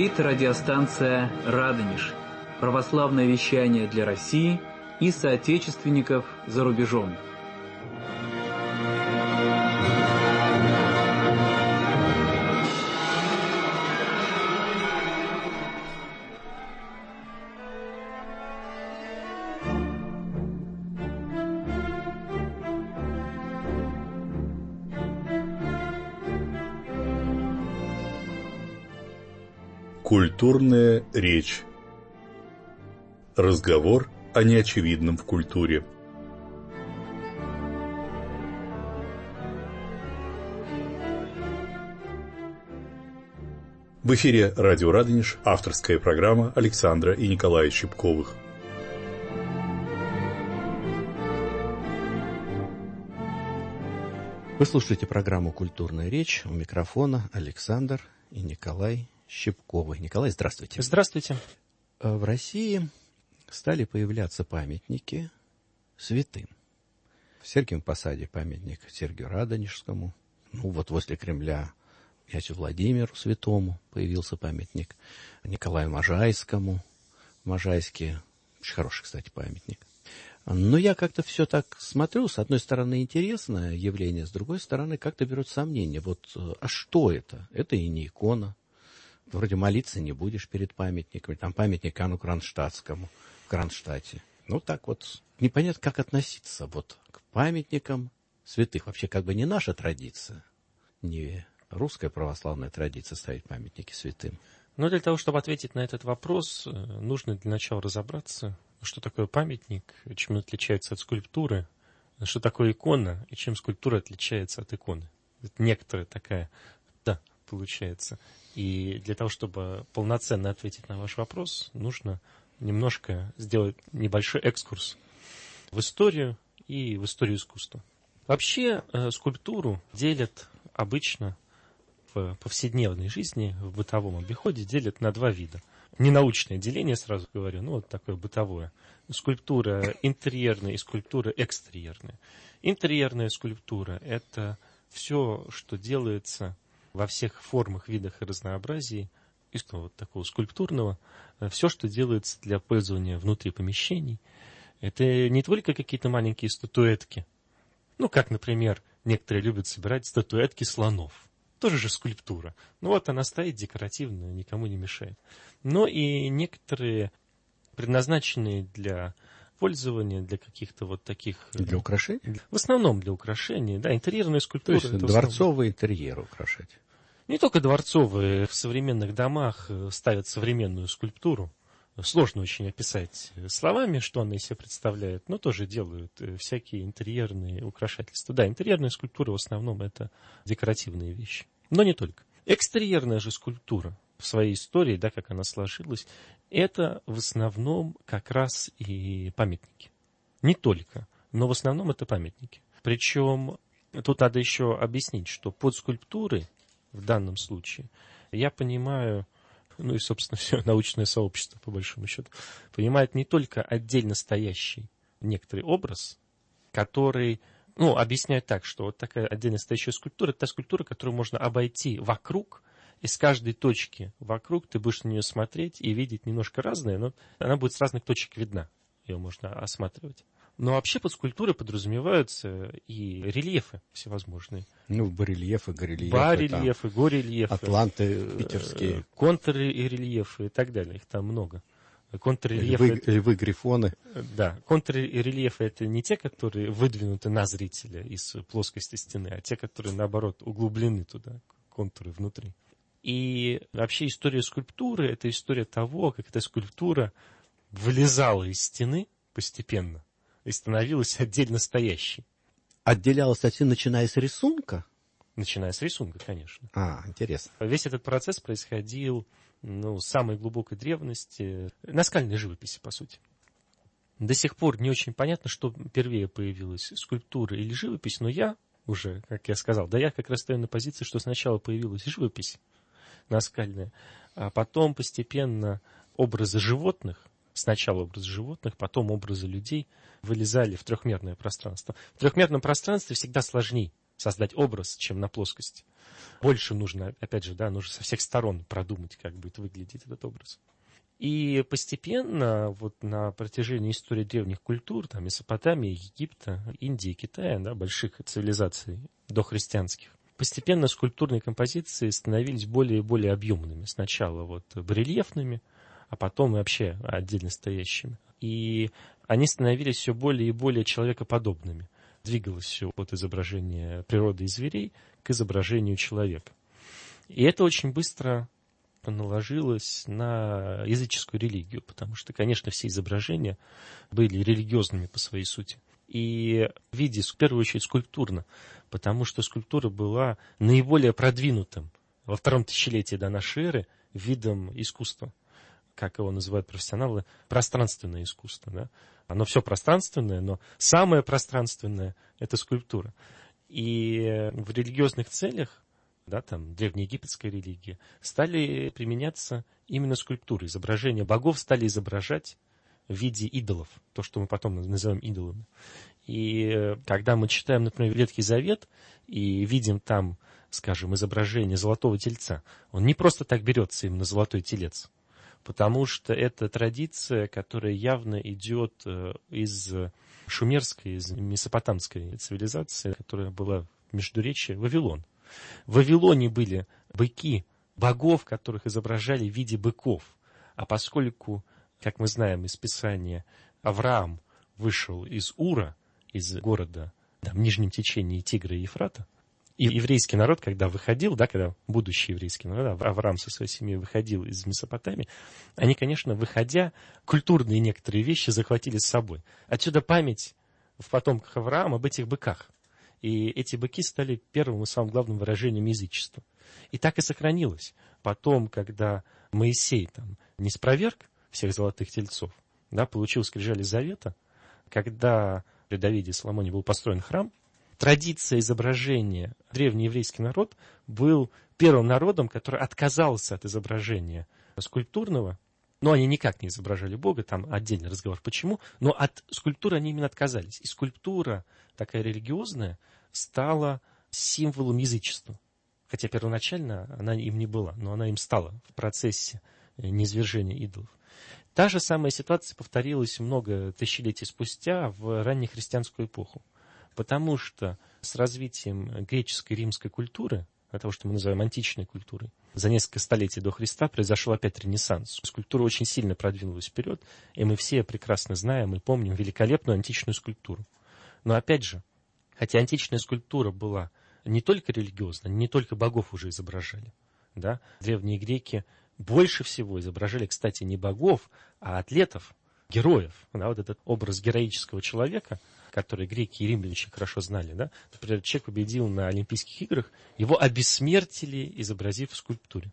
Говорит радиостанция «Радонеж». Православное вещание для России и соотечественников за рубежом. Культурная речь. Разговор о неочевидном в культуре. В эфире радио «Радонеж», авторская программа Александра и Николая Щипковых. Вы слушаете программу «Культурная речь». У микрофона Александр и Николай Щипковы. Николай, здравствуйте. Здравствуйте. В России стали появляться памятники святым. В Сергиевом Посаде памятник Сергию Радонежскому. Вот возле Кремля князю Владимиру Святому появился памятник. Николаю Можайскому. В Можайске очень хороший, кстати, памятник. Но я как-то все так смотрю. С одной стороны, интересное явление, с другой стороны, как-то берут сомнения. А что это? Это и не икона. Вроде молиться не будешь перед памятниками. Там памятник Иоанну Кронштадтскому в Кронштадте. Непонятно, как относиться к памятникам святых. Вообще, не наша традиция, не русская православная традиция ставить памятники святым. Но для того, чтобы ответить на этот вопрос, нужно для начала разобраться, что такое памятник, чем он отличается от скульптуры, что такое икона и чем скульптура отличается от иконы. Это некоторая такая, получается. И для того, чтобы полноценно ответить на ваш вопрос, нужно немножко сделать небольшой экскурс в историю и в историю искусства. Вообще скульптуру делят обычно в повседневной жизни, в бытовом обиходе, делят на два вида. Ненаучное деление, сразу говорю, такое бытовое. Скульптура интерьерная и скульптура экстерьерная. Интерьерная скульптура – это все, что делается во всех формах, видах и разнообразии, из такого скульптурного, все, что делается для пользования внутри помещений. Это не только какие-то маленькие статуэтки. Как, например, некоторые любят собирать статуэтки слонов. Тоже же скульптура. Она стоит декоративно, никому не мешает. Но и некоторые, предназначенные для пользования, для каких-то таких... Для украшений? В основном для украшений, интерьерная скульптура. То есть дворцовый интерьер украшать? Не только дворцовые. В современных домах ставят современную скульптуру. Сложно очень описать словами, что она из себя представляет, но тоже делают всякие интерьерные украшательства. Да, интерьерная скульптура в основном это декоративные вещи, но не только. Экстерьерная же скульптура в своей истории, как она сложилась, это в основном как раз и памятники. Не только, но в основном это памятники. Причем тут надо еще объяснить, что под скульптурой в данном случае я понимаю... и, собственно, все научное сообщество, по большому счету, понимает не только отдельно стоящий некоторый образ, который, объясняет так, что такая отдельно стоящая скульптура, это та скульптура, которую можно обойти вокруг, и с каждой точки вокруг ты будешь на нее смотреть и видеть немножко разное, но она будет с разных точек видна, ее можно осматривать. Но вообще под скульптурой подразумеваются и рельефы всевозможные. Барельефы, горельефы. Барельефы, горельефы. Атланты питерские. Контррельефы и так далее. Их там много. Контррельефы... Львы-грифоны. Да. Контррельефы это не те, которые выдвинуты на зрителя из плоскости стены, а те, которые, наоборот, углублены туда, контуры внутри. И вообще история скульптуры – это история того, как эта скульптура вылезала из стены постепенно и становилась отдельно стоящей. Отделялась, кстати, начиная с рисунка? Начиная с рисунка, конечно. Интересно. Весь этот процесс происходил с самой глубокой древности, наскальной живописи, по сути. До сих пор не очень понятно, что первее появилась, скульптура или живопись, но я уже, как я сказал, я как раз стою на позиции, что сначала появилась живопись наскальная, а потом постепенно образы животных, сначала образы животных, потом образы людей вылезали в трехмерное пространство. В трехмерном пространстве всегда сложнее создать образ, чем на плоскости. Больше нужно, опять же, да, нужно со всех сторон продумать, как будет выглядеть этот образ. И постепенно, вот на протяжении истории древних культур, там, Месопотамии, Египта, Индии, Китая, да, больших цивилизаций дохристианских, постепенно скульптурные композиции становились более и более объемными. Сначала вот барельефными, а потом и вообще отдельно стоящими. И они становились все более и более человекоподобными. Двигалось все от изображения природы и зверей к изображению человека. И это очень быстро наложилось на языческую религию, потому что, конечно, все изображения были религиозными по своей сути. И в виде, в первую очередь, скульптурно, потому что скульптура была наиболее продвинутым во втором тысячелетии до нашей эры видом искусства, как его называют профессионалы, пространственное искусство. Да? Оно все пространственное, но самое пространственное – это скульптура. И в религиозных целях, да, там, древнеегипетской религии, стали применяться именно скульптуры. Изображения богов стали изображать в виде идолов, то, что мы потом называем идолами. И когда мы читаем, например, Ветхий Завет и видим там, скажем, изображение золотого тельца, он не просто так берется именно золотой телец, потому что это традиция, которая явно идет из шумерской, из месопотамской цивилизации, которая была в Междуречии, Вавилон. В Вавилоне были быки, богов, которых изображали в виде быков. А поскольку, как мы знаем из Писания, Авраам вышел из Ура, из города в нижнем течении Тигра и Ефрата, и еврейский народ, когда выходил, да, когда будущий еврейский народ, Авраам со своей семьей выходил из Месопотамии, они, конечно, выходя, культурные некоторые вещи захватили с собой. Отсюда память в потомках Авраама об этих быках. И эти быки стали первым и самым главным выражением язычества. И так и сохранилось. Потом, когда Моисей там не спроверг всех золотых тельцов, да, получил скрижали завета, когда при Давиде и Соломоне был построен храм, традиция изображения, древний еврейский народ был первым народом, который отказался от изображения скульптурного, но они никак не изображали Бога, там отдельный разговор, почему, но от скульптуры они именно отказались. И скульптура, такая религиозная, стала символом язычества. Хотя первоначально она им не была, но она им стала в процессе низвержения идолов. Та же самая ситуация повторилась много тысячелетий спустя в раннехристианскую эпоху. Потому что с развитием греческой и римской культуры, того, что мы называем античной культурой, за несколько столетий до Христа произошел опять ренессанс. Скульптура очень сильно продвинулась вперед, и мы все прекрасно знаем и помним великолепную античную скульптуру. Но опять же, хотя античная скульптура была не только религиозная, не только богов уже изображали, да, древние греки больше всего изображали, кстати, не богов, а атлетов, героев. Да, вот этот образ героического человека, который греки и римляне очень хорошо знали. Да? Например, человек победил на Олимпийских играх, его обессмертили, изобразив в скульптуре.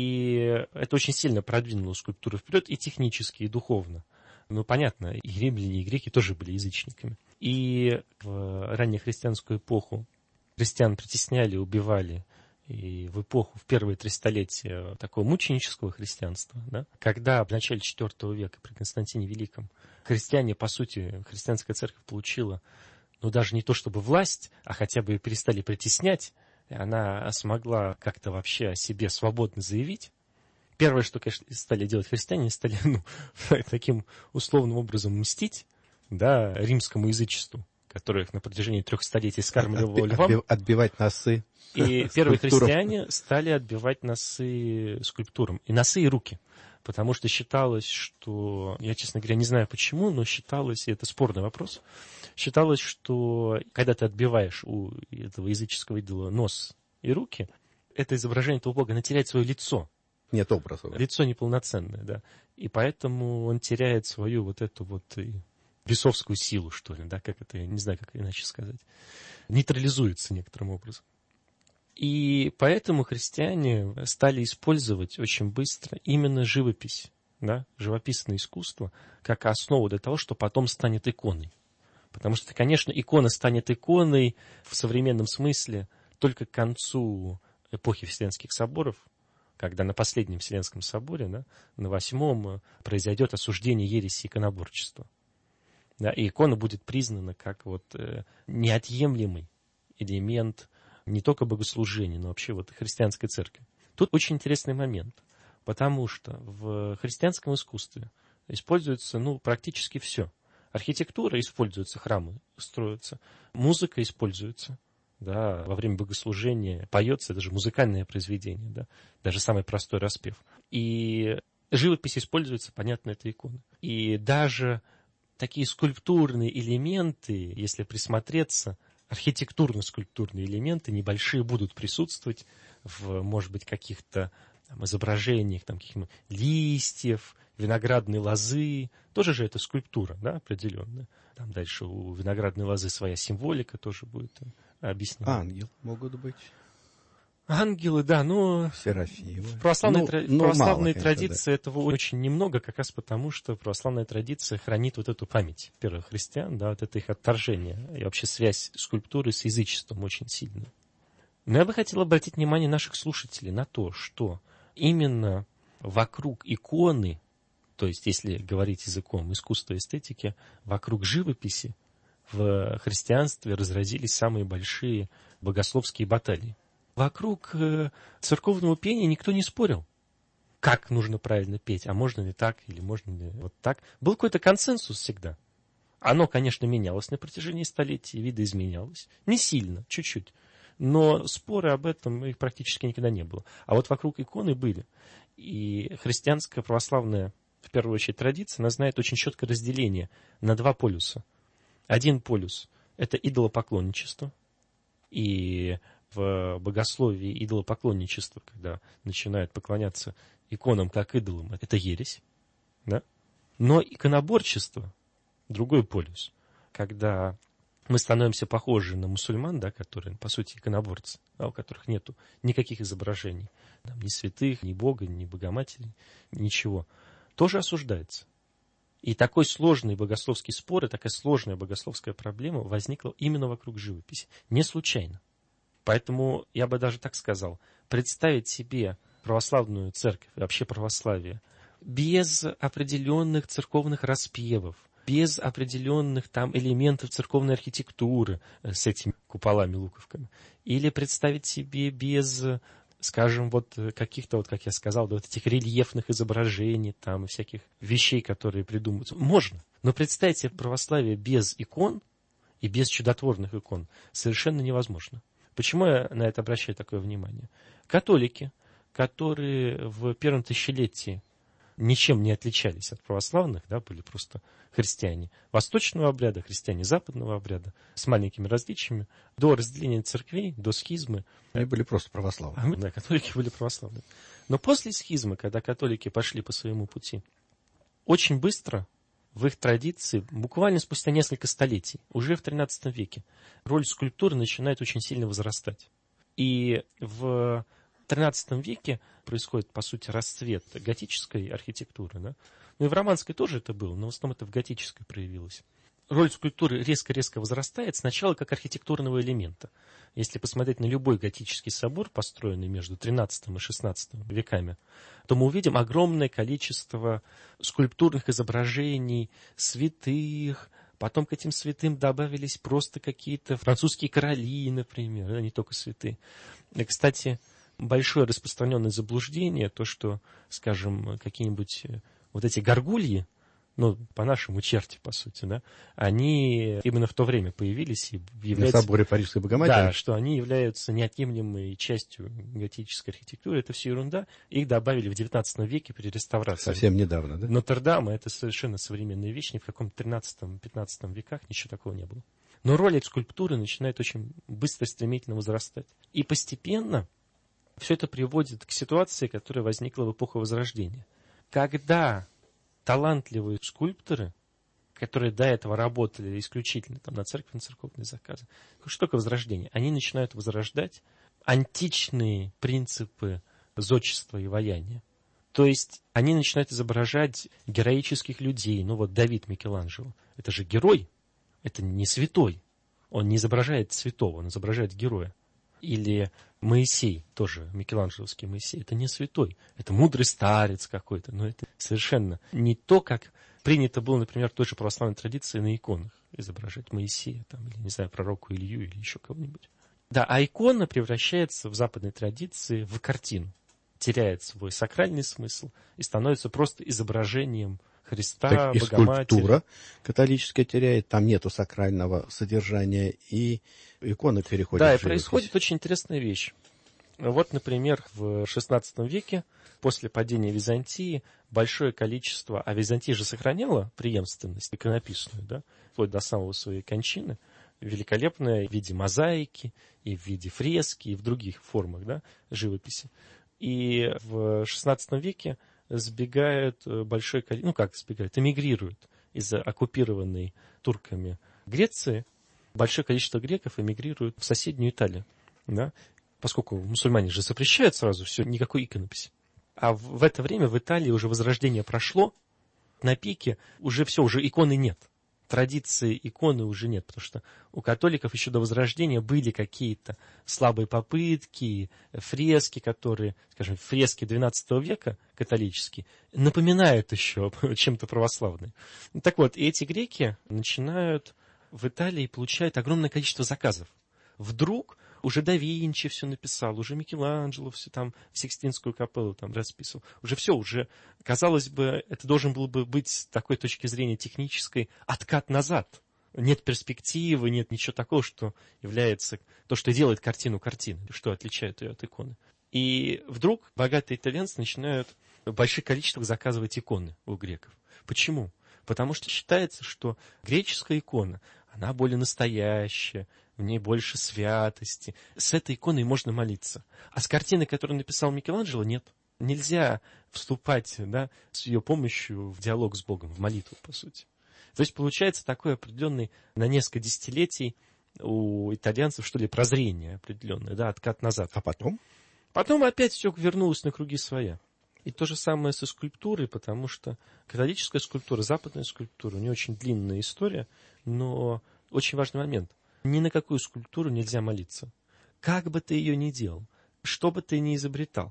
И это очень сильно продвинуло скульптуру вперед и технически, и духовно. Ну, понятно, и римляне, и греки тоже были язычниками. И в раннехристианскую эпоху христиан притесняли, убивали. И в эпоху, в первые 3 столетия такого мученического христианства, да, когда в начале IV века при Константине Великом христиане, по сути, христианская церковь получила, ну, даже не то чтобы власть, а хотя бы перестали притеснять, и она смогла как-то вообще о себе свободно заявить. Первое, что, конечно, стали делать христиане, стали таким условным образом мстить, да, римскому язычеству, которое их на протяжении 3 столетий скармливало львам. Отбивать носы. И первые христиане стали отбивать носы скульптурам. И носы, и руки. Потому что считалось, что... Я, честно говоря, не знаю почему, но считалось, и это спорный вопрос, считалось, что когда ты отбиваешь у этого языческого идола нос и руки, это изображение этого бога, оно теряет свое лицо. Нет образа. Да? Лицо неполноценное, да. И поэтому он теряет свою вот эту вот бесовскую силу, что ли, да, как это, я не знаю, как иначе сказать. Нейтрализуется некоторым образом. И поэтому христиане стали использовать очень быстро именно живопись, да, живописное искусство, как основу для того, что потом станет иконой. Потому что, конечно, икона станет иконой в современном смысле только к концу эпохи Вселенских соборов, когда на последнем Вселенском соборе, да, на 8-м, произойдет осуждение ереси иконоборчества. Да, и икона будет признана как вот неотъемлемый элемент не только богослужения, но вообще вот христианской церкви. Тут очень интересный момент, потому что в христианском искусстве используется, практически все. Архитектура используется, храмы строятся, музыка используется, да, во время богослужения поется, это же музыкальное произведение, да, даже самый простой распев. И живопись используется, понятно, это икона. И даже такие скульптурные элементы, если присмотреться, архитектурно-скульптурные элементы небольшие будут присутствовать в, может быть, каких-то изображениях, каких-то листьев, виноградной лозы. Тоже же это скульптура, да, определенная. Там дальше у виноградной лозы своя символика тоже будет объяснена. Ангел могут быть. Ангелы, да, Серафимы. В православной традиции да. этого очень немного, как раз потому, что православная традиция хранит вот эту память первых христиан, да, вот это их отторжение, и вообще связь скульптуры с язычеством очень сильная. Но я бы хотел обратить внимание наших слушателей на то, что именно вокруг иконы, то есть, если говорить языком искусства и эстетики, вокруг живописи в христианстве разразились самые большие богословские баталии. Вокруг церковного пения никто не спорил, как нужно правильно петь, а можно ли так, или можно ли вот так. Был какой-то консенсус всегда. Оно, конечно, менялось на протяжении столетий, видоизменялось. Не сильно, чуть-чуть. Но споры об этом их практически никогда не было. А вот вокруг иконы были. И христианская православная, в первую очередь, традиция, она знает очень четкое разделение на два полюса. Один полюс – это идолопоклонничество. И в богословии идолопоклонничество, когда начинают поклоняться иконам как идолам, это ересь. Да? Но иконоборчество – другой полюс. Когда мы становимся похожи на мусульман, да, которые, по сути, иконоборцы, да, у которых нет никаких изображений, там, ни святых, ни Бога, ни Богоматери, ничего, тоже осуждается. И такой сложный богословский спор, и такая сложная богословская проблема возникла именно вокруг живописи. Не случайно. Поэтому я бы даже так сказал, представить себе православную церковь, вообще православие, без определенных церковных распевов, без определенных там элементов церковной архитектуры с этими куполами-луковками, или представить себе без, скажем, вот каких-то, вот как я сказал, вот этих рельефных изображений, там, и всяких вещей, которые придумываются. Можно, но представить себе православие без икон и без чудотворных икон совершенно невозможно. Почему я на это обращаю такое внимание? Католики, которые в первом тысячелетии ничем не отличались от православных, да, были просто христиане восточного обряда, христиане западного обряда, с маленькими различиями, до разделения церквей, до схизмы. Они были просто православные. Да, католики были православные. Но после схизмы, когда католики пошли по своему пути, очень быстро в их традиции, буквально спустя несколько столетий, уже в XIII веке, роль скульптуры начинает очень сильно возрастать. И в XIII веке происходит, по сути, расцвет готической архитектуры. Да? Ну и в романской тоже это было, но в основном это в готической проявилось. Роль скульптуры резко-резко возрастает, сначала как архитектурного элемента. Если посмотреть на любой готический собор, построенный между XIII и XVI веками, то мы увидим огромное количество скульптурных изображений, святых. Потом к этим святым добавились просто какие-то французские короли, например, а не только святые. И, кстати, большое распространенное заблуждение, то, что, скажем, какие-нибудь вот эти горгульи, по-нашему черти, по сути, да, они именно в то время появились и являются... На соборе Парижской Богоматери? Да, что они являются неотъемлемой частью готической архитектуры. Это все ерунда. Их добавили в XIX веке при реставрации. Совсем недавно, да? Нотр-Дама — это совершенно современная вещь. Ни в каком XIII-XV веках ничего такого не было. Но роль скульптуры начинает очень быстро и стремительно возрастать. И постепенно все это приводит к ситуации, которая возникла в эпоху Возрождения. Когда талантливые скульпторы, которые до этого работали исключительно на церковные заказы, что такое Возрождение? Они начинают возрождать античные принципы зодчества и ваяния. То есть они начинают изображать героических людей. Давид Микеланджело, это же герой, это не святой. Он не изображает святого, он изображает героя. Или Моисей, тоже микеланджеловский Моисей, это не святой, это мудрый старец какой-то, но это совершенно не то, как принято было, например, в той же православной традиции на иконах изображать Моисея, или, не знаю, пророку Илью или еще кого-нибудь. Да, а икона превращается в западной традиции в картину, теряет свой сакральный смысл и становится просто изображением Христа, Так и Богоматери. скульптура католическая теряет, там нету сакрального содержания, и икона переходит Да, в и живопись. происходит очень интересная вещь. Вот, например, в XVI веке, после падения Византии, большое количество, а Византия же сохраняла преемственность иконописную, да, вплоть до самого своей кончины, великолепная в виде мозаики, и в виде фрески, и в других формах, да, живописи. И в XVI веке сбегают большое количество, эмигрируют из оккупированной турками Греции, большое количество греков эмигрируют в соседнюю Италию, да, поскольку мусульмане же запрещают сразу все, никакой иконописи. А в это время в Италии уже возрождение прошло, на пике уже все, уже иконы нет. Традиции иконы уже нет, потому что у католиков еще до Возрождения были какие-то слабые попытки, фрески, которые, скажем, фрески XII века католические, напоминают еще чем-то православные. Так вот, и эти греки начинают в Италии получать огромное количество заказов. Вдруг уже да Винчи все написал, уже Микеланджело все там, Сикстинскую капеллу там расписывал. Уже все, уже, казалось бы, это должен был бы быть с такой точки зрения технической откат назад. Нет перспективы, нет ничего такого, что является то, что делает картину картиной, что отличает ее от иконы. И вдруг богатые итальянцы начинают в больших количествах заказывать иконы у греков. Почему? Потому что считается, что греческая икона, она более настоящая, в ней больше святости. С этой иконой можно молиться. А с картиной, которую написал Микеланджело, нет. Нельзя вступать, да, с ее помощью в диалог с Богом, в молитву, по сути. То есть получается такой определенный на несколько десятилетий у итальянцев, что ли, прозрение определенное, да, откат назад. А потом? Потом опять все вернулось на круги своя. И то же самое со скульптурой, потому что католическая скульптура, западная скульптура, у нее очень длинная история, но очень важный момент. Ни на какую скульптуру нельзя молиться. Как бы ты ее ни делал, что бы ты ни изобретал.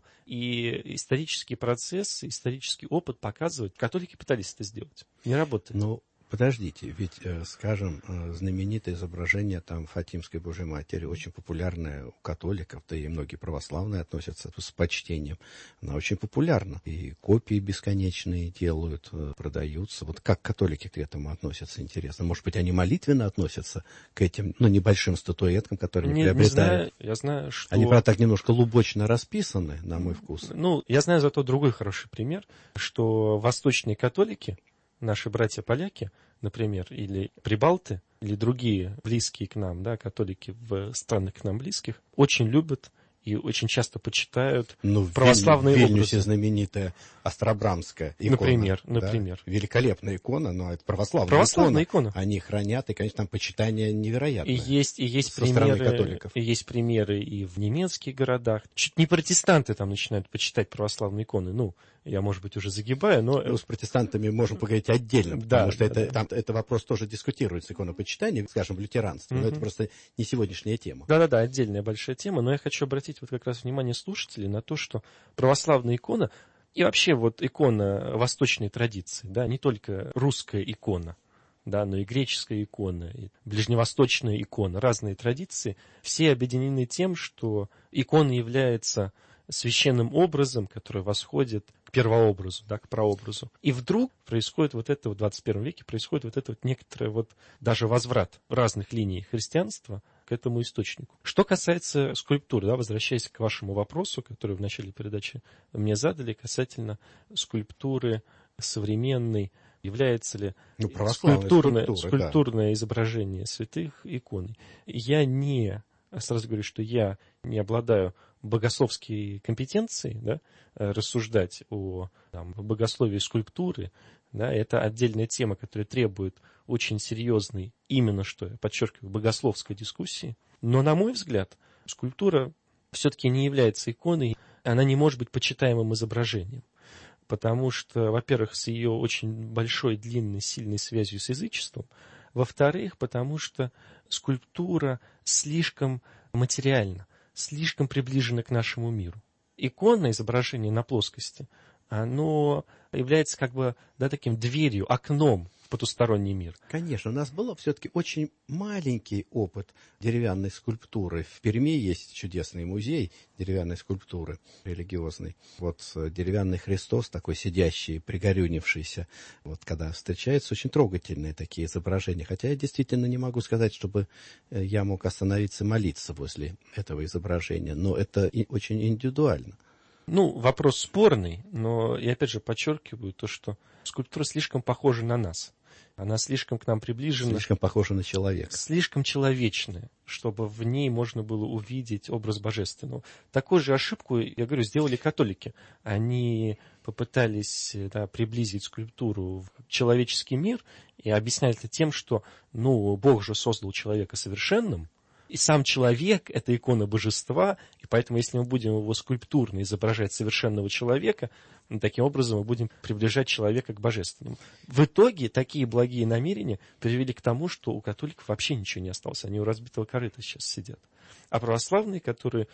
И исторический процесс, исторический опыт показывает, католики пытались это сделать. Не работает. Ну, подождите, ведь, скажем, знаменитое изображение там Фатимской Божьей Матери, очень популярное у католиков, да и многие православные относятся с почтением. Она очень популярна. И копии бесконечные делают, продаются. Вот как католики к этому относятся, интересно? Может быть, они молитвенно относятся к этим, небольшим статуэткам, которые они приобретают? Я знаю, что... Они, правда, так немножко лубочно расписаны, на мой вкус. Я знаю зато другой хороший пример, что восточные католики, наши братья-поляки, например, или прибалты, или другие близкие к нам, да, католики в странах к нам близких, очень любят и очень часто почитают православные в Вильнюсе образы. знаменитая Острабрамская икона. Например. Да? Великолепная икона, но это православная икона. Они хранят, и, конечно, там почитание невероятное. И есть со стороны католиков. И есть примеры и в немецких городах. Чуть не протестанты там начинают почитать православные иконы. Я, может быть, уже загибаю, но... С протестантами можем поговорить отдельно, потому что это вопрос тоже дискутируется, иконопочитание, скажем, в лютеранстве, но это просто не сегодняшняя тема. Да, отдельная большая тема, но я хочу обратить вот как раз внимание слушателей на то, что православная икона и вообще вот икона восточной традиции, да, не только русская икона, да, но и греческая икона, и ближневосточная икона, разные традиции, все объединены тем, что икона является священным образом, который восходит к первообразу, да, к прообразу. И вдруг происходит в 21 веке происходит некоторый даже возврат разных линий христианства к этому источнику. Что касается скульптуры, да, возвращаясь к вашему вопросу, который в начале передачи мне задали, касательно скульптуры современной, является ли скульптурное изображение святых иконой. Сразу говорю, что я не обладаю богословской компетенцией, да, рассуждать о богословии скульптуры. Да, это отдельная тема, которая требует очень серьезной, именно что я подчеркиваю, богословской дискуссии. Но, на мой взгляд, скульптура все-таки не является иконой, она не может быть почитаемым изображением. Потому что, во-первых, с ее очень большой, длинной, сильной связью с язычеством, во-вторых, потому что скульптура слишком материальна, слишком приближена к нашему миру. Икона, изображение на плоскости, оно является таким дверью, окном потусторонний мир. Конечно, у нас был все-таки очень маленький опыт деревянной скульптуры. В Перми есть чудесный музей деревянной скульптуры религиозной. Вот деревянный Христос, такой сидящий, пригорюнившийся. Вот когда встречаются очень трогательные такие изображения. Хотя я действительно не могу сказать, чтобы я мог остановиться и молиться возле этого изображения. Но это очень индивидуально. Вопрос спорный, но я опять же подчеркиваю то, что скульптура слишком похожа на нас. Она слишком к нам приближена. Слишком похожа на человека. Слишком человечная, чтобы в ней можно было увидеть образ божественного. Такую же ошибку, я говорю, сделали католики. Они попытались приблизить скульптуру в человеческий мир и объясняли это тем, что Бог же создал человека совершенным, и сам человек – это икона божества, и поэтому, если мы будем его скульптурно изображать совершенного человека, таким образом мы будем приближать человека к божественному. В итоге такие благие намерения привели к тому, что у католиков вообще ничего не осталось. Они у разбитого корыта сейчас сидят. А православные, которые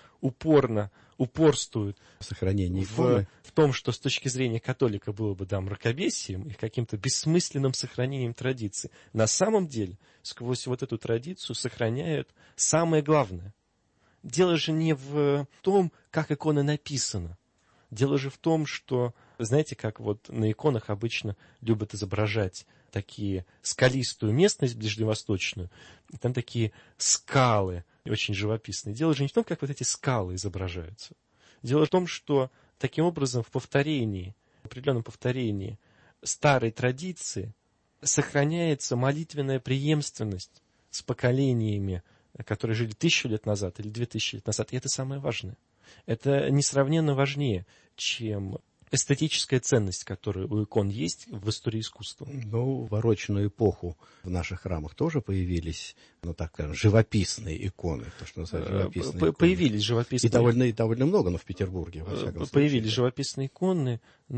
упорствуют в сохранении иконы, в том, что с точки зрения католика было бы мракобесием и каким-то бессмысленным сохранением традиции, на самом деле сквозь вот эту традицию сохраняют самое главное. Дело же не в том, как икона написана. Дело же в том, что, знаете, как вот на иконах обычно любят изображать такие скалистую местность ближневосточную, и там такие скалы очень живописные. Дело же не в том, как вот эти скалы изображаются. Дело в том, что таким образом в определенном повторении старой традиции сохраняется молитвенная преемственность с поколениями, которые жили 1000 лет назад или 2000 лет назад. И это самое важное. Это несравненно важнее, чем эстетическая ценность, которая у икон есть в истории искусства. В барочную эпоху в наших храмах тоже появились, так скажем, живописные иконы. То, что называют живописные иконы. Появились живописные. И довольно много, но в Петербурге, во всяком случае. Появились живописные иконы,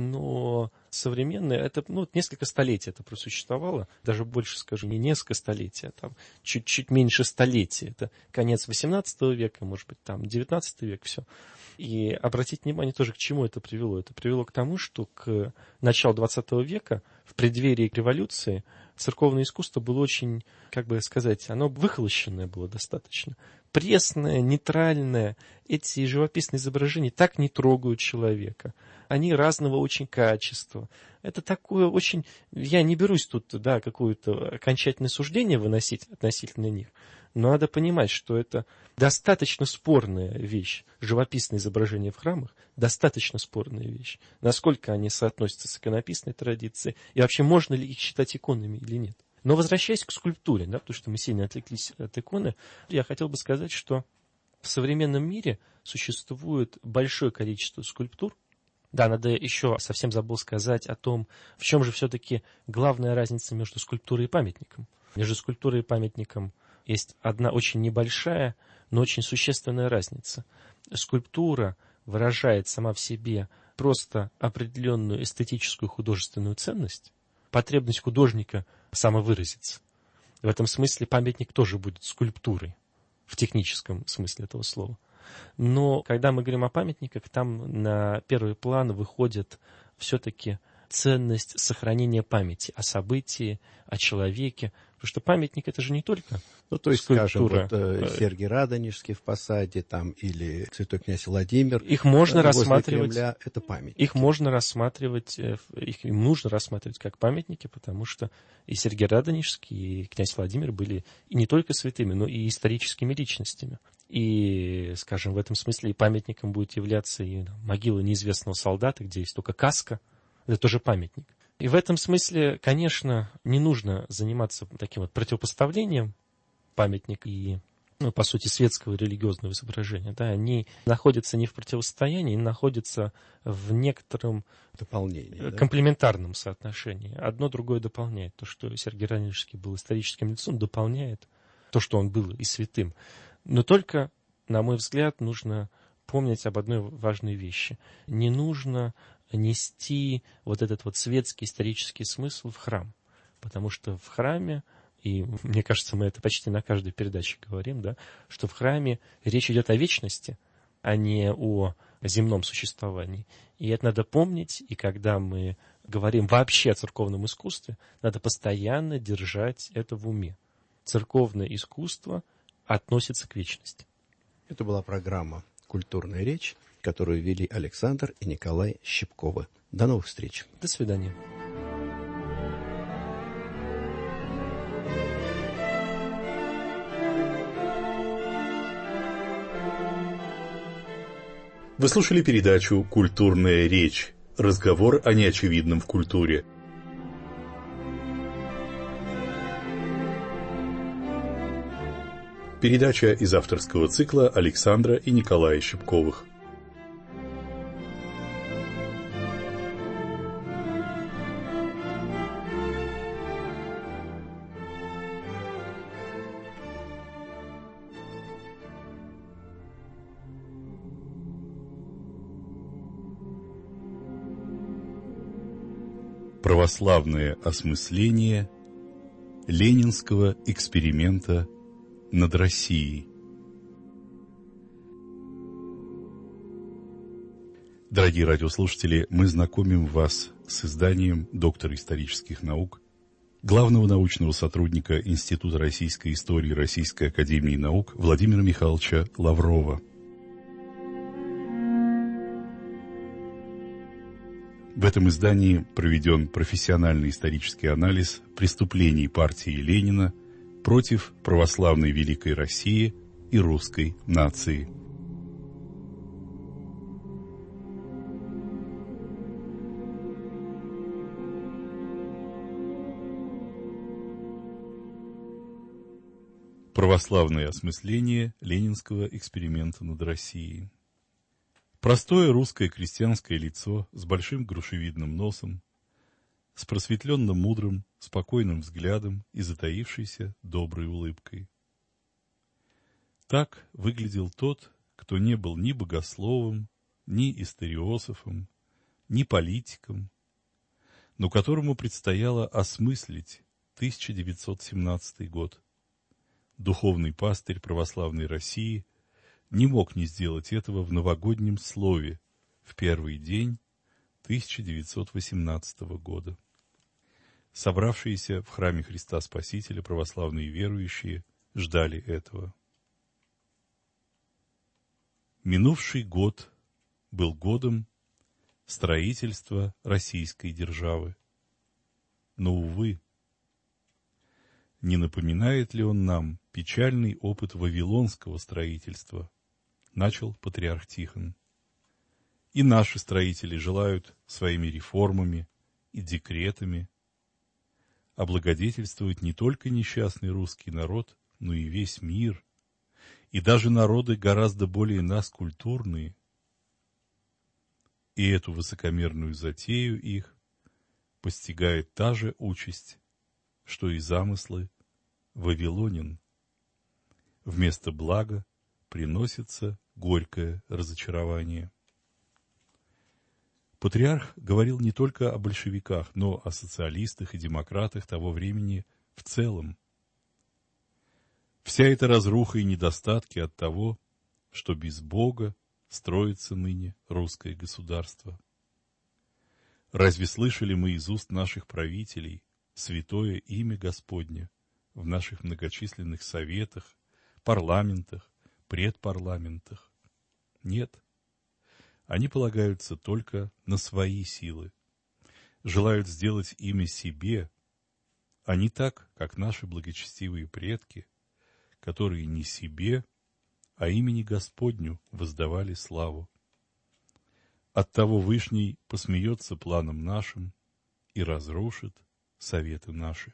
но современные, это несколько столетий это просуществовало, даже больше скажу, не несколько столетий, а чуть меньше столетия. Это конец XVIII века, может быть, XIX век, все. И обратите внимание тоже, к чему это привело. Это привело к тому, что к началу XX века, в преддверии революции, церковное искусство было очень, оно выхолощенное было достаточно. Пресное, нейтральное. Эти живописные изображения так не трогают человека. Они разного очень качества. Это такое очень... Я не берусь тут, какое-то окончательное суждение выносить относительно них. Но надо понимать, что это достаточно спорная вещь. Живописные изображения в храмах – достаточно спорная вещь. Насколько они соотносятся с иконописной традицией, и вообще можно ли их считать иконами или нет. Но возвращаясь к скульптуре, потому что мы сильно отвлеклись от иконы, я хотел бы сказать, что в современном мире существует большое количество скульптур. Да, надо еще, совсем забыл сказать о том, в чем же все-таки главная разница между скульптурой и памятником. Между скульптурой и памятником есть одна очень небольшая, но очень существенная разница. Скульптура выражает сама в себе просто определенную эстетическую художественную ценность, потребность художника самовыразиться. В этом смысле памятник тоже будет скульптурой, в техническом смысле этого слова. Но когда мы говорим о памятниках, там на первый план выходит все-таки ценность сохранения памяти о событии, о человеке. Потому что памятник — это же не только то есть, скульптура. Скажем, Сергий Радонежский в Посаде, или Святой князь Владимир. Их можно рассматривать. Кремля, это памятники. Их нужно рассматривать как памятники, потому что и Сергий Радонежский, и князь Владимир были и не только святыми, но и историческими личностями. И, скажем, в этом смысле и памятником будет являться и могила неизвестного солдата, где есть только каска. Это тоже памятник. И в этом смысле, конечно, не нужно заниматься таким противопоставлением памятника и, по сути, светского религиозного изображения. Да, они находятся не в противостоянии, они находятся в некотором комплементарном соотношении. Одно другое дополняет. То, что Сергий Радонежский был историческим лицом, дополняет то, что он был и святым. Но только, на мой взгляд, нужно помнить об одной важной вещи. Не нужно нести этот светский исторический смысл в храм. Потому что в храме, и мне кажется, мы это почти на каждой передаче говорим, что в храме речь идет о вечности, а не о земном существовании. И это надо помнить, и когда мы говорим вообще о церковном искусстве, надо постоянно держать это в уме. Церковное искусство относится к вечности. Это была программа «Культурная речь», которую вели Александр и Николай Щипковы. До новых встреч. До свидания. Вы слушали передачу «Культурная речь». Разговор о неочевидном в культуре. Передача из авторского цикла Александра и Николая Щипковых. Православное осмысление ленинского эксперимента над Россией. Дорогие радиослушатели, мы знакомим вас с изданием доктора исторических наук, главного научного сотрудника Института российской истории Российской академии наук Владимира Михайловича Лаврова. В этом издании проведен профессиональный исторический анализ преступлений партии Ленина против православной Великой России и русской нации. Православное осмысление ленинского эксперимента над Россией. Простое русское крестьянское лицо с большим грушевидным носом, с просветленно мудрым, спокойным взглядом и затаившейся доброй улыбкой. Так выглядел тот, кто не был ни богословом, ни историософом, ни политиком, но которому предстояло осмыслить 1917 год. Духовный пастырь православной России не мог не сделать этого в новогоднем слове в первый день 1918 года. Собравшиеся в храме Христа Спасителя православные верующие ждали этого. Минувший год был годом строительства российской державы. Но, увы, не напоминает ли он нам печальный опыт вавилонского строительства? Начал патриарх Тихон. И наши строители желают своими реформами и декретами облагодетельствовать не только несчастный русский народ, но и весь мир, и даже народы гораздо более нас культурные. И эту высокомерную затею их постигает та же участь, что и замыслы вавилонян. Вместо блага приносится горькое разочарование. Патриарх говорил не только о большевиках, но о социалистах и демократах того времени в целом. Вся эта разруха и недостатки от того, что без Бога строится ныне русское государство. Разве слышали мы из уст наших правителей святое имя Господне в наших многочисленных советах, парламентах, предпарламентах? Нет. Они полагаются только на свои силы, желают сделать имя себе, а не так, как наши благочестивые предки, которые не себе, а имени Господню воздавали славу. Оттого Вышний посмеется планам нашим и разрушит советы наши.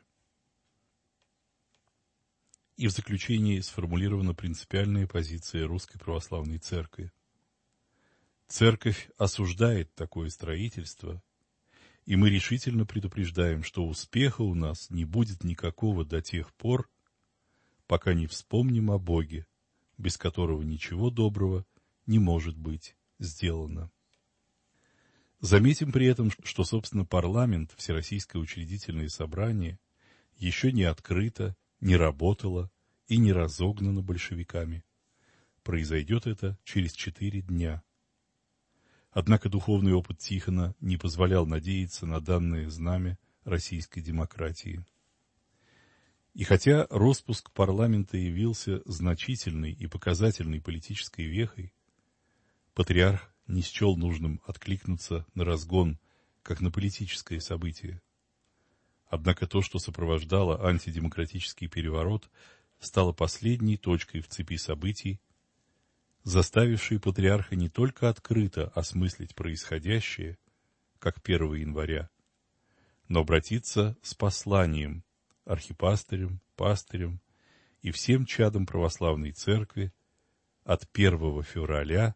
И в заключении сформулирована принципиальная позиция Русской Православной Церкви. Церковь осуждает такое строительство, и мы решительно предупреждаем, что успеха у нас не будет никакого до тех пор, пока не вспомним о Боге, без которого ничего доброго не может быть сделано. Заметим при этом, что, собственно, парламент, Всероссийское учредительное собрание, еще не открыто, не работало и не разогнано большевиками. Произойдет это через 4 дня. Однако духовный опыт Тихона не позволял надеяться на данное знамя российской демократии. И хотя роспуск парламента явился значительной и показательной политической вехой, патриарх не счел нужным откликнуться на разгон, как на политическое событие. Однако то, что сопровождало антидемократический переворот, стало последней точкой в цепи событий, заставившей патриарха не только открыто осмыслить происходящее, как 1 января, но обратиться с посланием архипастырям, пастырям и всем чадам православной церкви от 1 февраля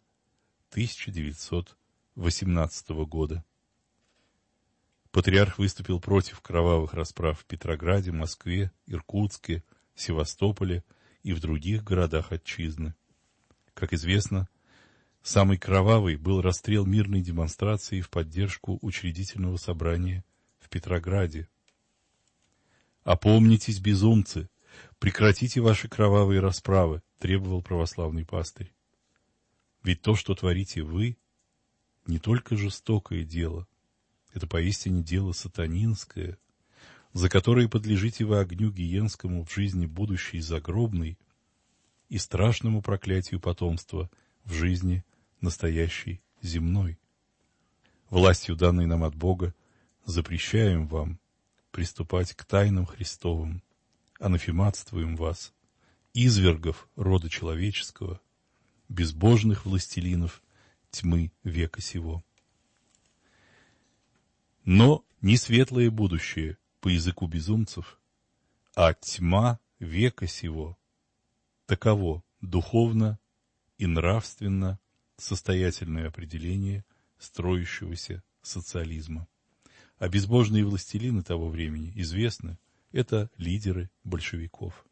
1918 года. Патриарх выступил против кровавых расправ в Петрограде, Москве, Иркутске, Севастополе и в других городах отчизны. Как известно, самый кровавый был расстрел мирной демонстрации в поддержку учредительного собрания в Петрограде. «Опомнитесь, безумцы! Прекратите ваши кровавые расправы!» — требовал православный пастырь. «Ведь то, что творите вы, не только жестокое дело, это поистине дело сатанинское, за которое подлежите вы огню гиенскому в жизни будущей загробной и страшному проклятию потомства в жизни настоящей земной. Властью, данной нам от Бога, запрещаем вам приступать к тайнам Христовым, анафематствуем вас, извергов рода человеческого, безбожных властелинов тьмы века сего». Но не светлое будущее по языку безумцев, а тьма века сего. Таково духовно и нравственно состоятельное определение строящегося социализма. А безбожные властелины того времени известны, это лидеры большевиков.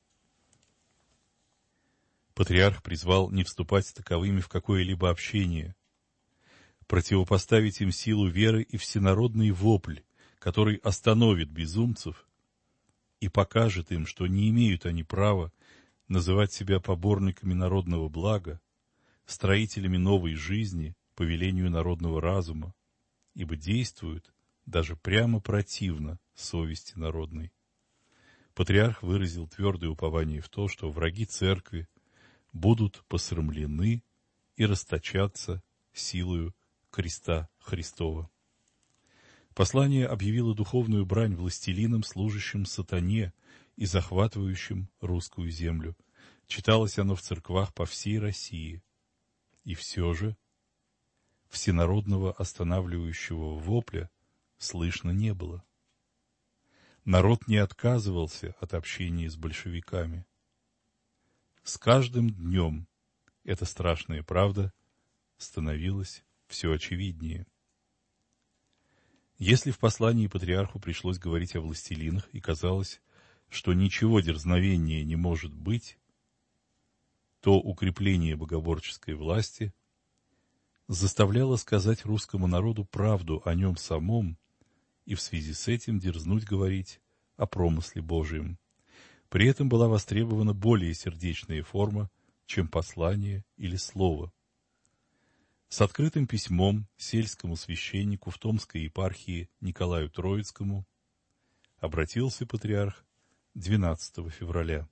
Патриарх призвал не вступать с таковыми в какое-либо общение, противопоставить им силу веры и всенародный вопль, который остановит безумцев и покажет им, что не имеют они права называть себя поборниками народного блага, строителями новой жизни по велению народного разума, ибо действуют даже прямо противно совести народной. Патриарх выразил твердое упование в то, что враги церкви будут посрамлены и расточаться силою креста Христова. Послание объявило духовную брань властелинам, служащим сатане и захватывающим русскую землю. Читалось оно в церквах по всей России. И все же всенародного останавливающего вопля слышно не было. Народ не отказывался от общения с большевиками. С каждым днем эта страшная правда становилась все очевиднее. Если в послании патриарху пришлось говорить о властелинах и казалось, что ничего дерзновеннее не может быть, то укрепление богоборческой власти заставляло сказать русскому народу правду о нем самом и в связи с этим дерзнуть говорить о промысле Божием. При этом была востребована более сердечная форма, чем послание или слово. С открытым письмом сельскому священнику в Томской епархии Николаю Троицкому обратился патриарх 12 февраля.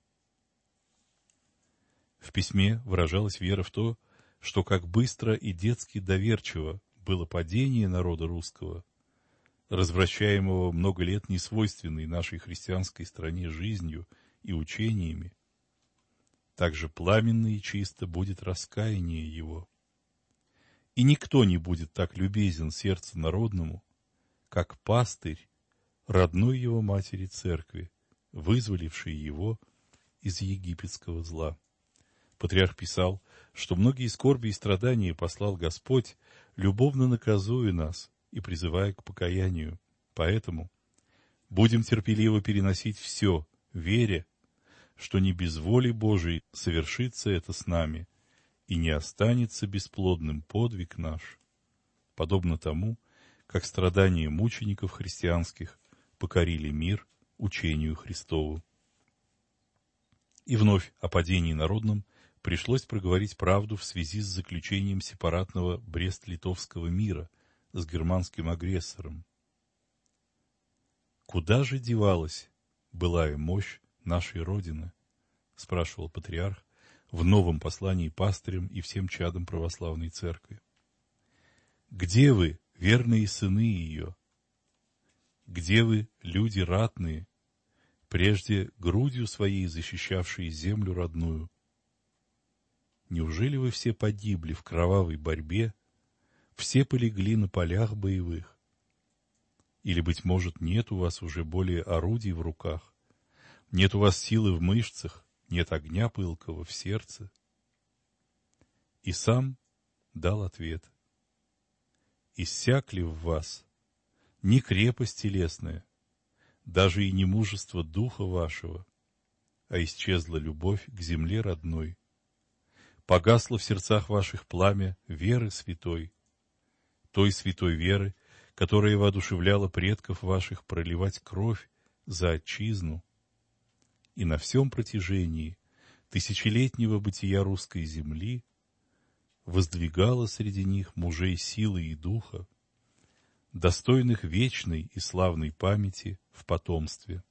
В письме выражалась вера в то, что как быстро и детски доверчиво было падение народа русского, развращаемого много лет несвойственной нашей христианской стране жизнью и учениями, так же пламенно и чисто будет раскаяние его. И никто не будет так любезен сердцу народному, как пастырь родной его матери церкви, вызволивший его из египетского зла. Патриарх писал, что многие скорби и страдания послал Господь, любовно наказуя нас и призывая к покаянию. Поэтому будем терпеливо переносить все, веря, что не без воли Божией совершится это с нами, и не останется бесплодным подвиг наш, подобно тому, как страдания мучеников христианских покорили мир учению Христову. И вновь о падении народном пришлось проговорить правду в связи с заключением сепаратного Брест-Литовского мира с германским агрессором. «Куда же девалась былая мощь нашей Родины?» — спрашивал патриарх в новом послании пастырям и всем чадам православной церкви. «Где вы, верные сыны ее? Где вы, люди ратные, прежде грудью своей защищавшие землю родную? Неужели вы все погибли в кровавой борьбе, все полегли на полях боевых? Или, быть может, нет у вас уже более орудий в руках, нет у вас силы в мышцах, нет огня пылкого в сердце?» И сам дал ответ: «Иссякли в вас не крепость телесная, даже и не мужество духа вашего, а исчезла любовь к земле родной. Погасло в сердцах ваших пламя веры святой, той святой веры, которая воодушевляла предков ваших проливать кровь за отчизну. И на всем протяжении тысячелетнего бытия русской земли воздвигала среди них мужей силы и духа, достойных вечной и славной памяти в потомстве».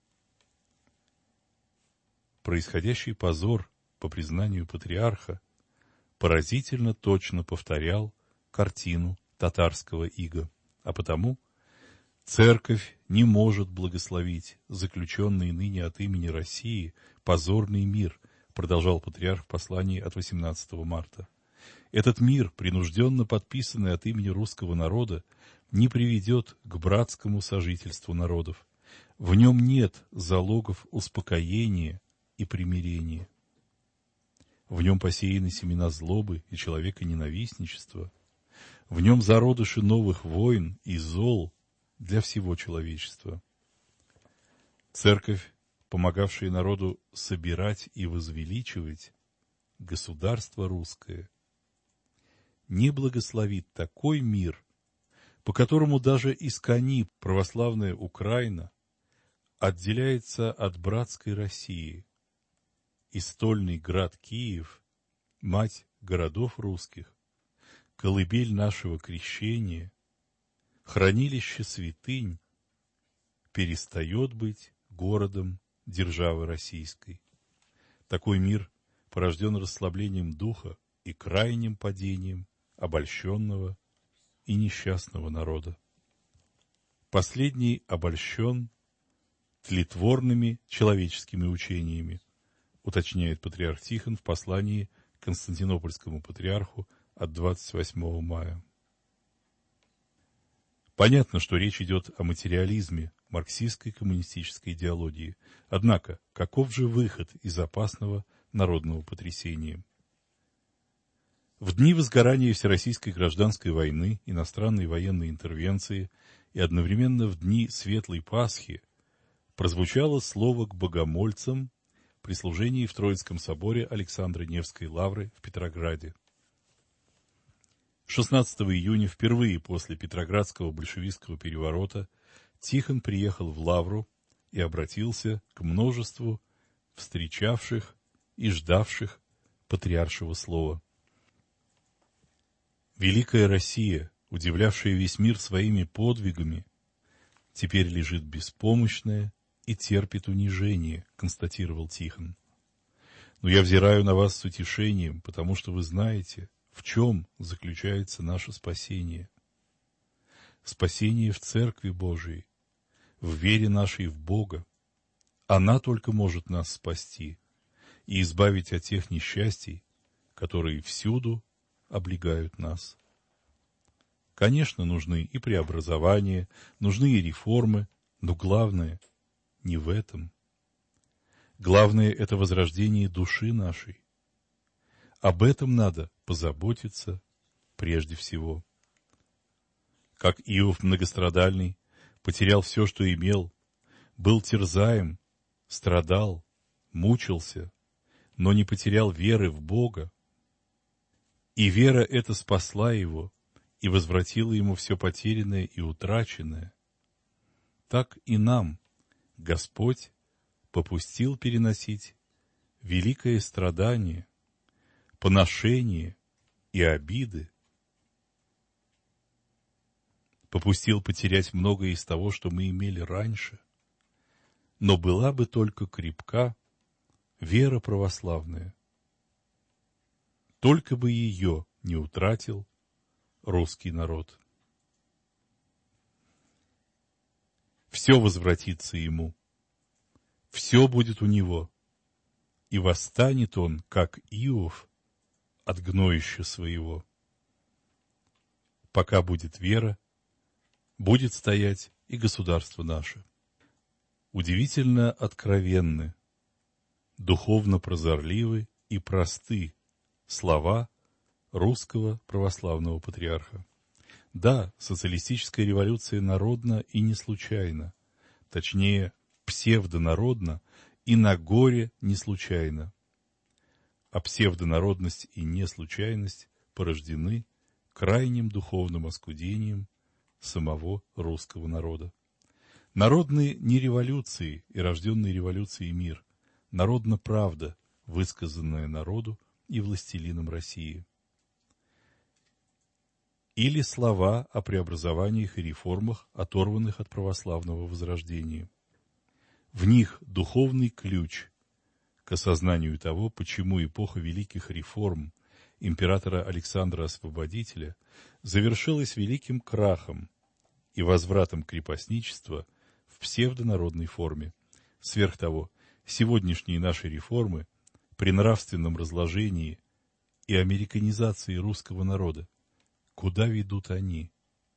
Происходящий позор, по признанию патриарха, поразительно точно повторял картину татарского ига, а потому церковь не может благословить заключенный ныне от имени России позорный мир, продолжал патриарх в послании от 18 марта. Этот мир, принужденно подписанный от имени русского народа, не приведет к братскому сожительству народов. В нем нет залогов успокоения и примирения. В нем посеяны семена злобы и человеконенавистничества. В нем зародыши новых войн и зол для всего человечества. Церковь, помогавшая народу собирать и возвеличивать государство русское, не благословит такой мир, по которому даже Искони, православная Украина, отделяется от братской России, и стольный град Киев, мать городов русских, колыбель нашего крещения, хранилище святынь, перестает быть городом державы российской. Такой мир порожден расслаблением духа и крайним падением обольщенного и несчастного народа. Последний обольщен тлетворными человеческими учениями, уточняет патриарх Тихон в послании к Константинопольскому патриарху от 28 мая. Понятно, что речь идет о материализме марксистской коммунистической идеологии. Однако, каков же выход из опасного народного потрясения? В дни возгорания Всероссийской гражданской войны, иностранной военной интервенции и одновременно в дни Светлой Пасхи прозвучало слово к богомольцам при служении в Троицком соборе Александра Невской лавры в Петрограде. 16 июня, впервые после Петроградского большевистского переворота, Тихон приехал в лавру и обратился к множеству встречавших и ждавших патриаршего слова. Великая Россия, удивлявшая весь мир своими подвигами, теперь лежит беспомощная и терпит унижение, констатировал Тихон. Но я взираю на вас с утешением, потому что вы знаете, в чем заключается наше спасение. Спасение в Церкви Божией, в вере нашей в Бога. Она только может нас спасти и избавить от тех несчастий, которые всюду облегают нас. Конечно, нужны и преобразования, нужны и реформы, но главное не в этом. Главное — это возрождение души нашей. Об этом надо позаботиться прежде всего. Как Иов многострадальный потерял все, что имел, был терзаем, страдал, мучился, но не потерял веры в Бога, и вера эта спасла его и возвратила ему все потерянное и утраченное. Так и нам Господь попустил переносить великое страдание, поношение и обиды, попустил потерять многое из того, что мы имели раньше, но была бы только крепка вера православная, только бы ее не утратил русский народ. Все возвратится ему, все будет у него, и восстанет он, как Иов, от гноища своего. Пока будет вера, будет стоять и государство наше. Удивительно откровенны, духовно прозорливы и просты слова русского православного патриарха. Да, социалистическая революция народна и не случайна, точнее, псевдонародна и на горе не случайно. А псевдонародность и неслучайность порождены крайним духовным оскудением самого русского народа. Народны не революции и рожденный революцией мир, народна правда, высказанная народу и властелинам России. Или слова о преобразованиях и реформах, оторванных от православного возрождения. В них духовный ключ к осознанию того, почему эпоха великих реформ императора Александра Освободителя завершилась великим крахом и возвратом крепостничества в псевдонародной форме. Сверх того, сегодняшние наши реформы при нравственном разложении и американизации русского народа, куда ведут они?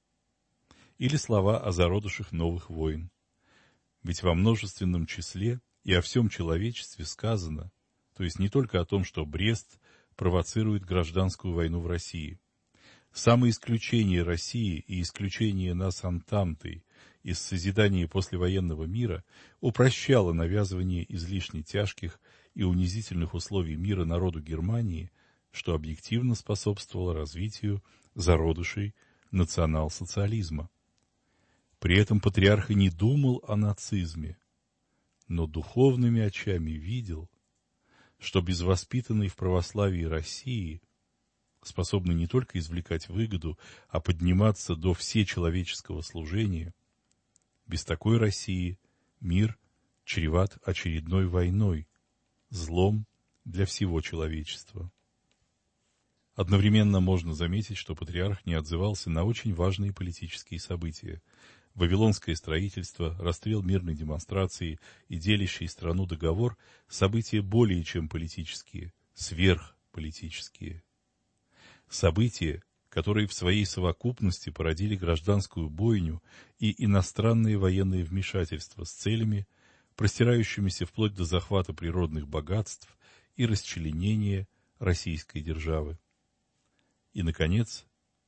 Или слова о зародышах новых войн. Ведь во множественном числе и о всем человечестве сказано, то есть не только о том, что Брест провоцирует гражданскую войну в России. Самоисключение России и исключение нас Антантой из созидания послевоенного мира упрощало навязывание излишне тяжких и унизительных условий мира народу Германии, что объективно способствовало развитию зародышей национал-социализма. При этом патриарх и не думал о нацизме, но духовными очами видел, что без воспитанной в православии России, способной не только извлекать выгоду, а подниматься до всечеловеческого служения, без такой России мир чреват очередной войной, злом для всего человечества. Одновременно можно заметить, что патриарх не отзывался на очень важные политические события. Вавилонское строительство, расстрел мирной демонстрации и делящий страну договор – события более чем политические, сверхполитические. События, которые в своей совокупности породили гражданскую бойню и иностранные военные вмешательства с целями, простирающимися вплоть до захвата природных богатств и расчленения российской державы. И, наконец,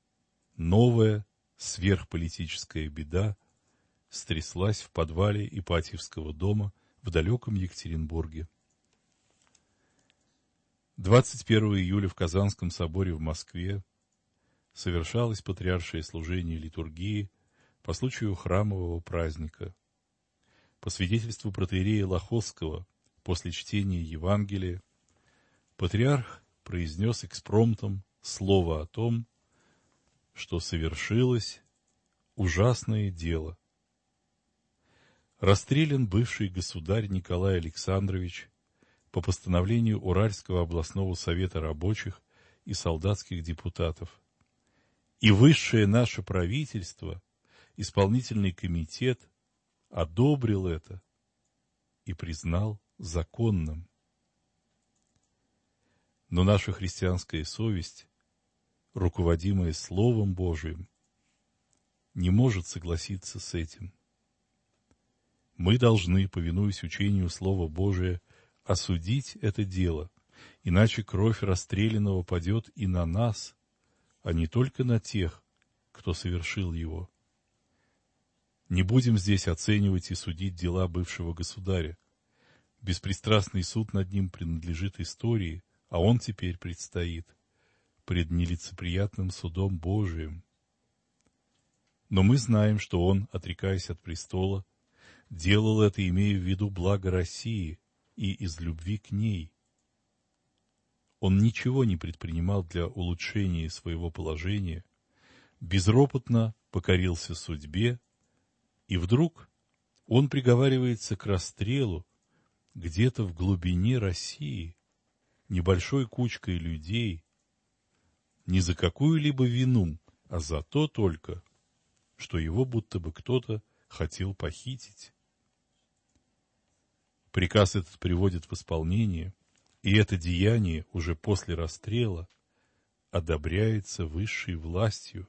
новая сверхполитическая беда стряслась в подвале Ипатьевского дома в далеком Екатеринбурге. 21 июля в Казанском соборе в Москве совершалось патриаршее служение литургии по случаю храмового праздника. По свидетельству протоиерея Лохотского, после чтения Евангелия, патриарх произнес экспромтом слово о том, что совершилось ужасное дело. Расстрелян бывший государь Николай Александрович по постановлению Уральского областного совета рабочих и солдатских депутатов. И высшее наше правительство, исполнительный комитет, одобрил это и признал законным. Но наша христианская совесть, руководимая Словом Божиим, не может согласиться с этим. Мы должны, повинуясь учению Слова Божия, осудить это дело, иначе кровь расстрелянного падет и на нас, а не только на тех, кто совершил его. Не будем здесь оценивать и судить дела бывшего государя. Беспристрастный суд над ним принадлежит истории, а он теперь предстоит пред нелицеприятным судом Божиим. Но мы знаем, что он, отрекаясь от престола, делал это, имея в виду благо России и из любви к ней. он ничего не предпринимал для улучшения своего положения, безропотно покорился судьбе, и вдруг он приговаривается к расстрелу где-то в глубине России небольшой кучкой людей, не за какую-либо вину, а за то только, что его будто бы кто-то хотел похитить. Приказ этот приводит в исполнение, и это деяние уже после расстрела одобряется высшей властью.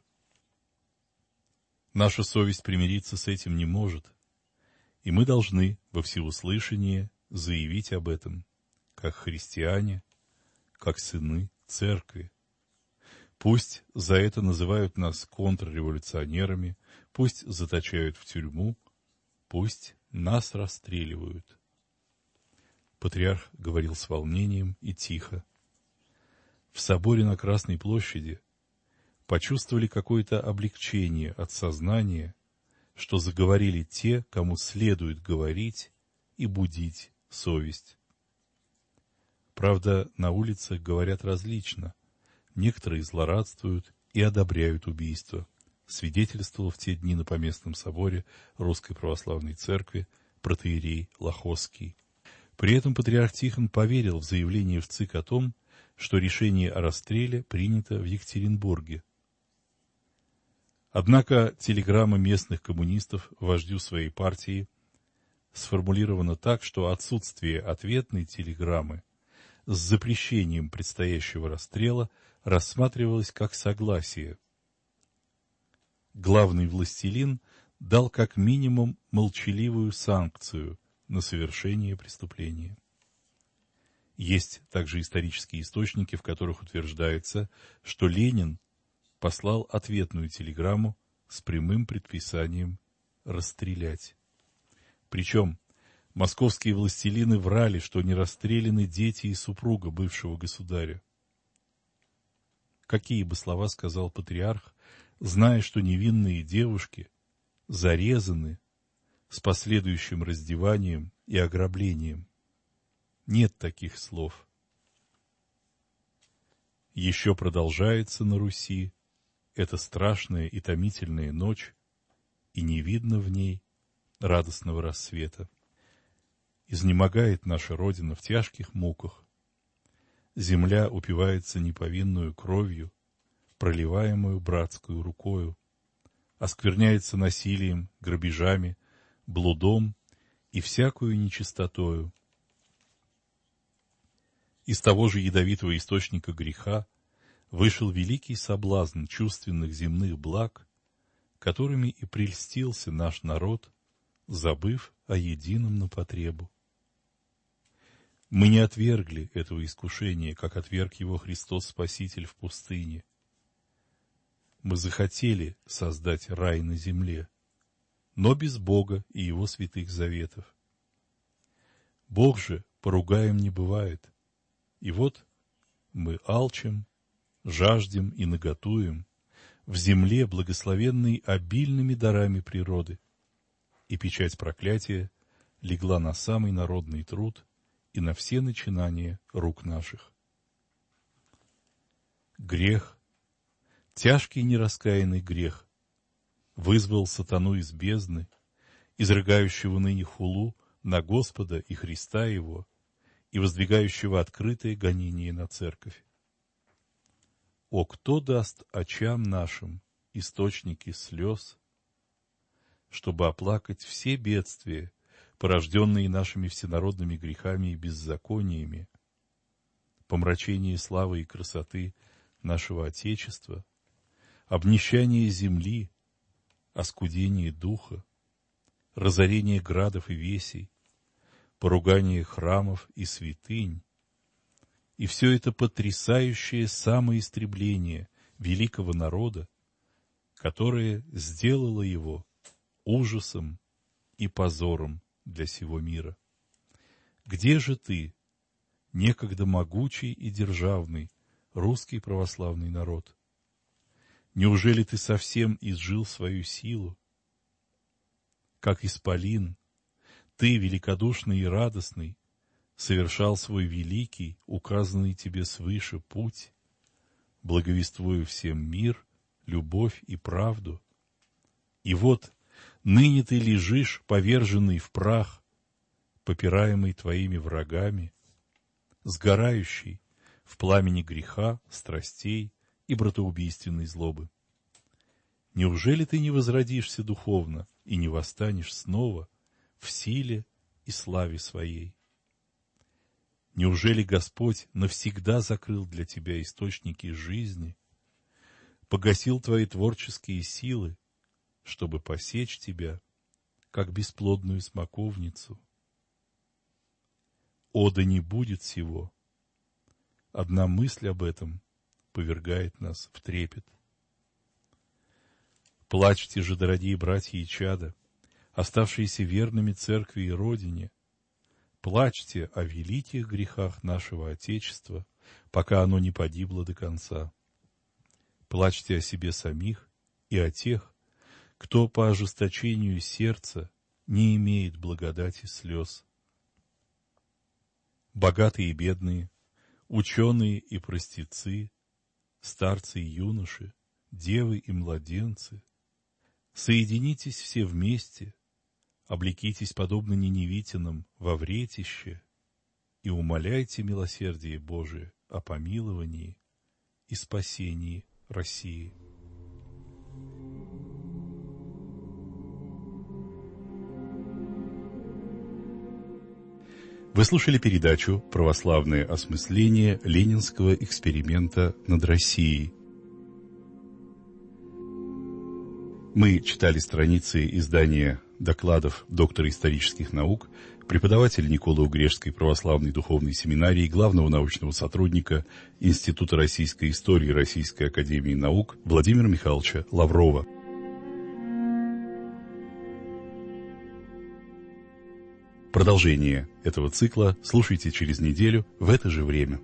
Наша совесть примириться с этим не может, и мы должны во всеуслышание заявить об этом, как христиане, как сыны церкви. Пусть за это называют нас контрреволюционерами, пусть заточают в тюрьму, пусть нас расстреливают. Патриарх говорил с волнением и тихо. В соборе на Красной площади почувствовали какое-то облегчение от сознания, что заговорили те, кому следует говорить и будить совесть. Правда, на улицах говорят различно. Некоторые злорадствуют и одобряют убийство, свидетельствовал в те дни на Поместном соборе Русской Православной Церкви протоиерей Лохосский. При этом патриарх Тихон поверил в заявление в ЦИК о том, что решение о расстреле принято в Екатеринбурге. Однако телеграмма местных коммунистов вождю своей партии сформулирована так, что отсутствие ответной телеграммы с запрещением предстоящего расстрела рассматривалось как согласие. Главный властелин дал как минимум молчаливую санкцию на совершение преступления. Есть также исторические источники, в которых утверждается, что Ленин послал ответную телеграмму с прямым предписанием расстрелять. Причем московские властелины врали, что не расстреляны дети и супруга бывшего государя. Какие бы слова сказал патриарх, зная, что невинные девушки зарезаны с последующим раздеванием и ограблением? Нет таких слов. Еще продолжается на Руси эта страшная и томительная ночь, и не видно в ней радостного рассвета. Изнемогает наша Родина в тяжких муках. Земля упивается неповинную кровью, проливаемую братскую рукою, оскверняется насилием, грабежами, блудом и всякую нечистотою. Из того же ядовитого источника греха вышел великий соблазн чувственных земных благ, которыми и прельстился наш народ, забыв о едином на потребу. Мы не отвергли этого искушения, как отверг его Христос Спаситель в пустыне. Мы захотели создать рай на земле, но без Бога и Его святых заветов. Бог же поругаем не бывает, и вот мы алчим, жаждем и наготуем в земле, благословенной обильными дарами природы, и печать проклятия легла на самый народный труд и на все начинания рук наших. Грех, тяжкий нераскаянный грех, вызвал сатану из бездны, изрыгающего ныне хулу на Господа и Христа Его, и воздвигающего открытое гонение на церковь. О, кто даст очам нашим источники слез, чтобы оплакать все бедствия, порожденные нашими всенародными грехами и беззакониями, помрачение славы и красоты нашего Отечества, обнищание земли, оскудение духа, разорение градов и весей, поругание храмов и святынь, и все это потрясающее самоистребление великого народа, которое сделало его ужасом и позором для сего мира. Где же ты, некогда могучий и державный русский православный народ? Неужели ты совсем изжил свою силу? Как исполин, ты, великодушный и радостный, совершал свой великий, указанный тебе свыше путь, благовествуя всем мир, любовь и правду. И вот ныне ты лежишь, поверженный в прах, попираемый твоими врагами, сгорающий в пламени греха, страстей и братоубийственной злобы. Неужели ты не возродишься духовно и не восстанешь снова в силе и славе своей? Неужели Господь навсегда закрыл для тебя источники жизни, погасил твои творческие силы, чтобы посечь тебя, как бесплодную смоковницу? О, да не будет сего! Одна мысль об этом повергает нас в трепет. Плачьте же, дорогие братья и чада, оставшиеся верными церкви и родине, плачьте о великих грехах нашего Отечества, пока оно не погибло до конца. Плачьте о себе самих и о тех, кто по ожесточению сердца не имеет благодати слез. Богатые и бедные, ученые и простецы, старцы и юноши, девы и младенцы, соединитесь все вместе, облекитесь подобно ниневитянам во вретище и умоляйте милосердие Божие о помиловании и спасении России. Вы слушали передачу «Православное осмысление ленинского эксперимента над Россией». Мы читали страницы издания докладов доктора исторических наук, преподавателя Николо-Угрешской православной духовной семинарии, главного научного сотрудника Института российской истории Российской академии наук Владимира Михайловича Лаврова. Продолжение этого цикла слушайте через неделю в это же время.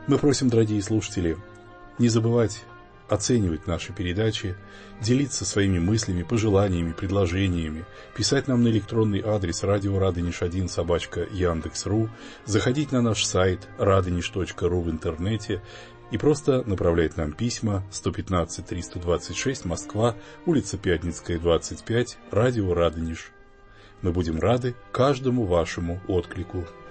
Мы просим, дорогие слушатели, не забывать оценивать наши передачи, делиться своими мыслями, пожеланиями, предложениями, писать нам на электронный адрес radioradonish1@yandex.ru, заходить на наш сайт radonish.ru в интернете и просто направлять нам письма 115-326, Москва, улица Пятницкая, 25, Радио Радонеж. Мы будем рады каждому вашему отклику.